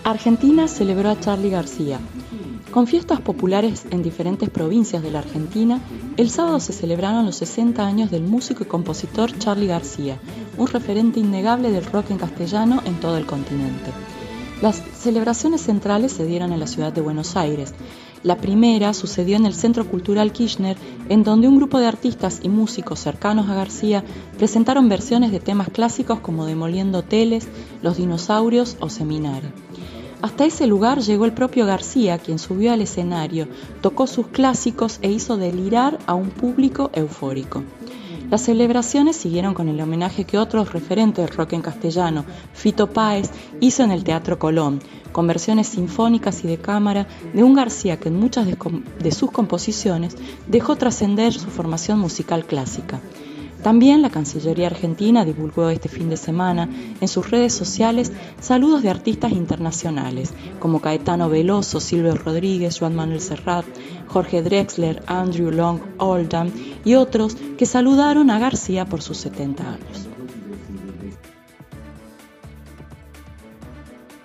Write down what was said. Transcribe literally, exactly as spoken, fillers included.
Argentina celebró a Charly García. Con fiestas populares en diferentes provincias de la Argentina, el sábado se celebraron los sesenta años del músico y compositor Charly García, un referente innegable del rock en castellano en todo el continente. Las celebraciones centrales se dieron en la ciudad de Buenos Aires. La primera sucedió en el Centro Cultural Kirchner, en donde un grupo de artistas y músicos cercanos a García presentaron versiones de temas clásicos como Demoliendo Hoteles, Los Dinosaurios o Seminare. Hasta ese lugar llegó el propio García, quien subió al escenario, tocó sus clásicos e hizo delirar a un público eufórico. Las celebraciones siguieron con el homenaje que otros referentes del rock en castellano, Fito Páez, hizo en el Teatro Colón, con versiones sinfónicas y de cámara de un García que en muchas de, de sus composiciones dejó trascender su formación musical clásica. También la Cancillería Argentina divulgó este fin de semana en sus redes sociales saludos de artistas internacionales como Caetano Veloso, Silvio Rodríguez, Joan Manuel Serrat, Jorge Drexler, Andrew Long Oldham y otros que saludaron a García por sus setenta años.